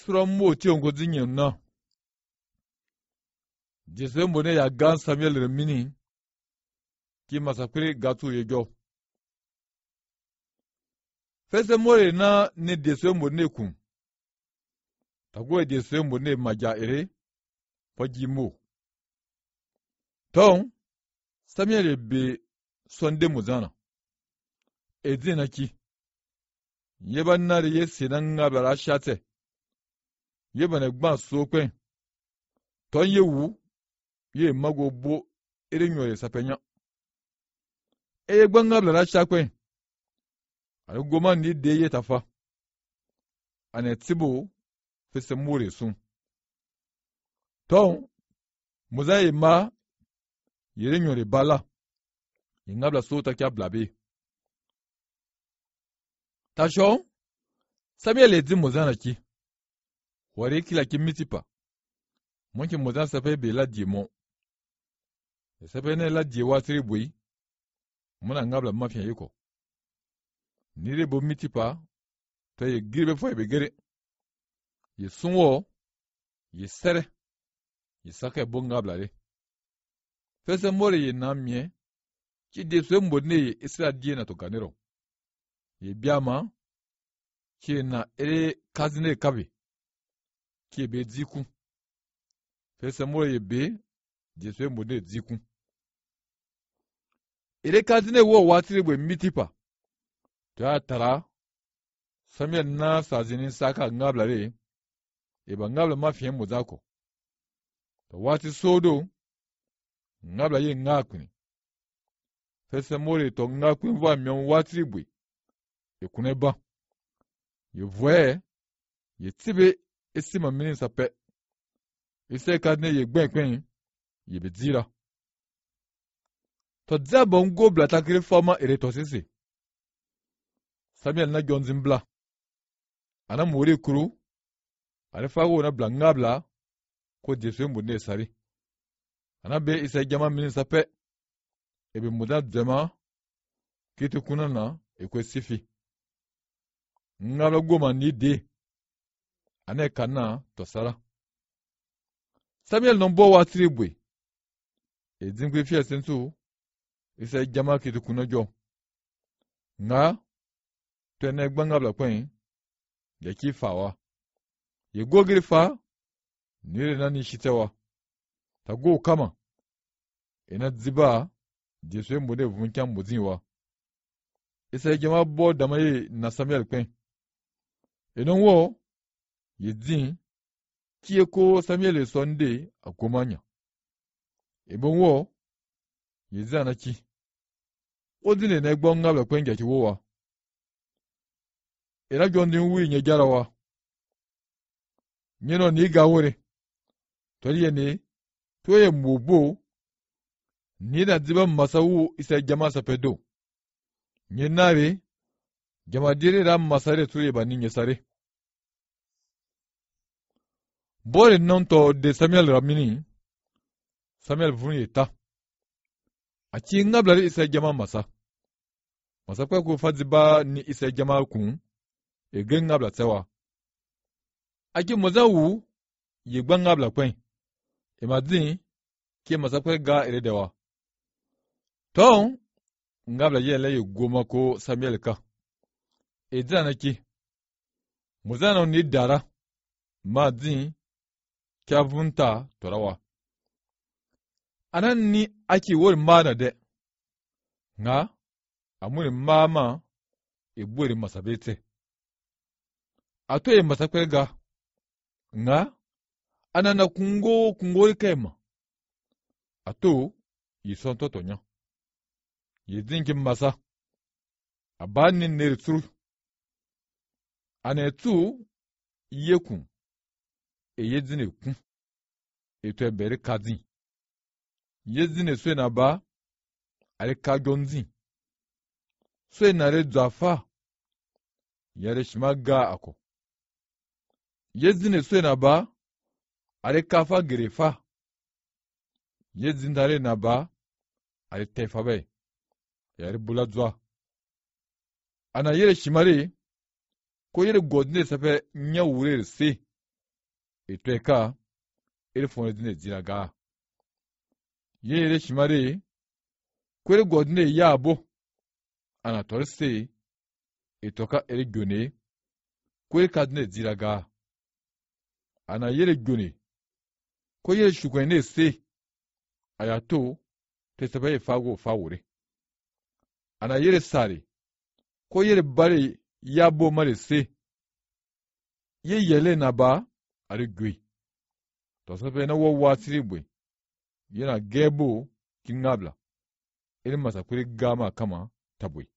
suran mo ti ongo zinyen na. Jesu mbone ya gan Samuel remini ki masakuri gatu yejo. Fese more na ne Jesu mbone kun. Tago Jesu mbone maja ere fajimo. Ton Samuel be sonde muzana. Ezina ki. Yeba nari ye sinan ngabara shate. Yeba ne gban sokwen. Ton ye wu. Ye mago bo erinyo sapenya. Eye gban ngabara shakwen. Anu goma ni de ye tafa. Ane tibo fese more sun. Ton muza ye ma erinyo bala. Ngabla sota kya blabe. Tachon, Samuel edi mozana ki. Wari kila ki mitipa. Mwenki mozana sape be la diemo. Sape ne la diewa tribui. Mona ngabla mafia yiko. Nire bo mitipa. To ye girbe fo ye gere. Ye sunwo. Ye sere. Ye sake bo ngabla re. Fese more ye namye. Ki deswe mbone ye isra die na to ganero. Ye biama ki na ere kazine kabe ki be dziku fese mo ye be Jesu mbone dziku ere kazine wo watire bwe mitipa to tara Samuel na sazinin saka ngablare e ba ngabla mafia muzako to wati sodo ngabla ye ngakuni fese mo to ngakuni va mion watire bwe ekuneba ye voye ye tibe esima mini sape ise kadne ye gbenkwen ye bedira to dzaba ngo blata kire forma ere to sisi Samuel na jonzimbla ana mori kuru ale fago na blangabla ko Jesu mbune sari ana be ise jama mini sape ebe muda dzema kitu kunana ekwe sifi ngabla goma ni de ane kana to sara Samuel nombo wa tribwe edzinkwe fie sentu isa jama kitu kunojo nga tene gbangabla kwen yaki fawa ye gogiri fa nire nani shitewa tago kama ina dziba Jesu mbode vunkan muzinwa isa jama bo damaye na Samuel kwen enon wo ye dzin kiye ko Samuel sonde akomanya ebon wo ye zana ki odine na egbon ngabla kwen ki wowa era jondin wi nye jarawa nyeno ni gawore toriye ne toye mbobo ni na dziba masawu isa jama sapedo nyenare jama dire ram masare tuye bani nyesare bore nonto de Samuel ramini Samuel vuni ta achi ngabla isa jama masa kwa ku fadziba ni isa jama kun e gen ngabla tsewa aki mozawu ye gban ngabla kwen e madin ki masa kwa ga ere dewa ton ngabla yele ye goma ko Samuel ka e dana ki mozana ni dara madin kya vunta torawa anan ni aki wori mana de nga amuri mama ebwere masabete ato ye masakwega nga anana kungo kema ato yisonto tonya yedinki masa abani neritru anetu yekun eyedzine kun eto ebere kadin yedzine swe na ba ale kagonzi swe na re dzafa yare shimaga ako yedzine swe na ba ale kafa gerefa yedzindare na ba ale tefa be yare buladzwa ana yere shimare ko yere godine safe nya wure se etweka ere fone dine ziraga yere shimare kwere godine yabo ana torse etoka ere gyone kwere kadine ziraga ana yere gyone ko yere shukwene se ayato tesabaye fago fawure ana yere sare ko yere bare yabo mare se ye yele na ba are gwe to sabe na wo wasiribwe yana gebo kingabla irin masa kuri gama kama tabwe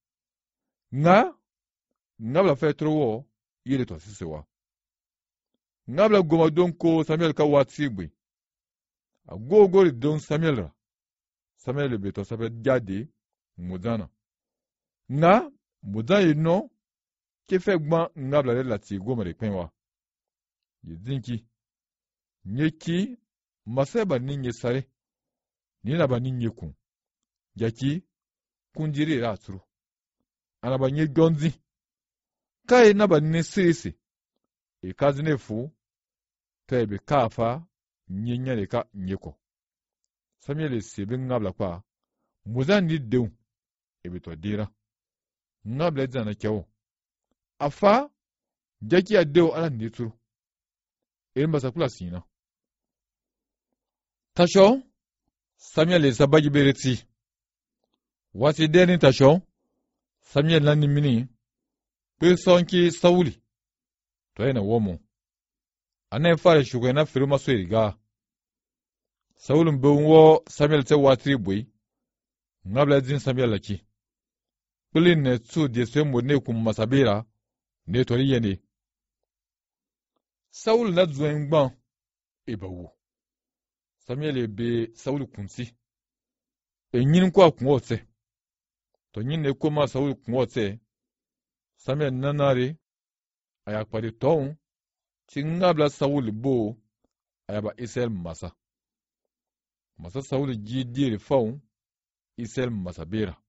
ngabla fetro wo yele to sisewa ngabla goma donko Samuel ka wasiribwe agogori don Samuel be to sabe jade mudana mudana no ke fegba ngabla le lati goma de penwa yidinki nyeki maseba ninye sare nina ba ninye kun jaki kunjiri raturu ana ba nye gonzi kai na ba ni sirisi e kazinefu tebe kafa nyenya de ka nyeko Samuel sebe ngabla kwa muzani deun ebe to dira ngabla zana kyawo afa jaki adeu ala nituru irin basa kula sina tasho Samuel sabaji bereti wasi deni tasho Samuel nani mini pe sonki Sauli to yana womo ana fara shugaba na firma so riga Saulun be wo Samuel te watri boy ngabla din Samuel laki kulin ne tu de se mo ne kum masabira ne to yene Saul na zuen gban ebawo Samuel be Saul kunsi enyin kwa kunwote to nyin ne koma Saul kunwote Samuel nanare ayakpari ton ngabla Saul bo ayaba Israel masa Saul ji dire faun Israel masabira